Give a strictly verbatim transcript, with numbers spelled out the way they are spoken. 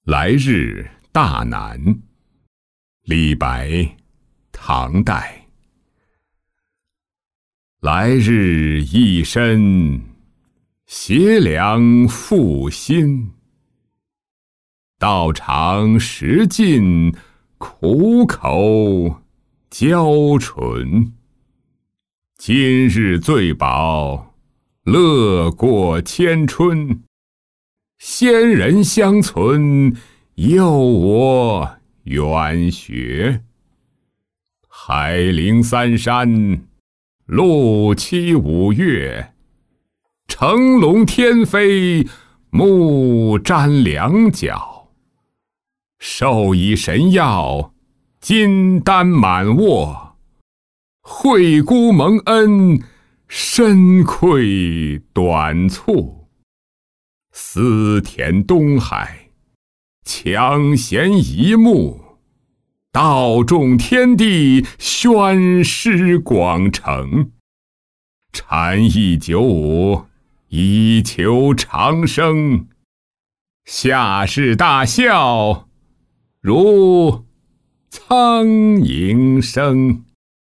来日大难，李白，唐代。来日一身，斜凉复新。道长食尽，苦口交唇。今日醉饱，乐过千春。仙人相存，诱我远学。海陵三山，路期五岳。乘龙天飞，目瞻两角。授以神药，金丹满卧。惠姑蒙恩，深愧短促。思填东海，抢衔一目。道众天地，宣师广成。禅意九五，以求长生。下士大笑，如苍蝇声。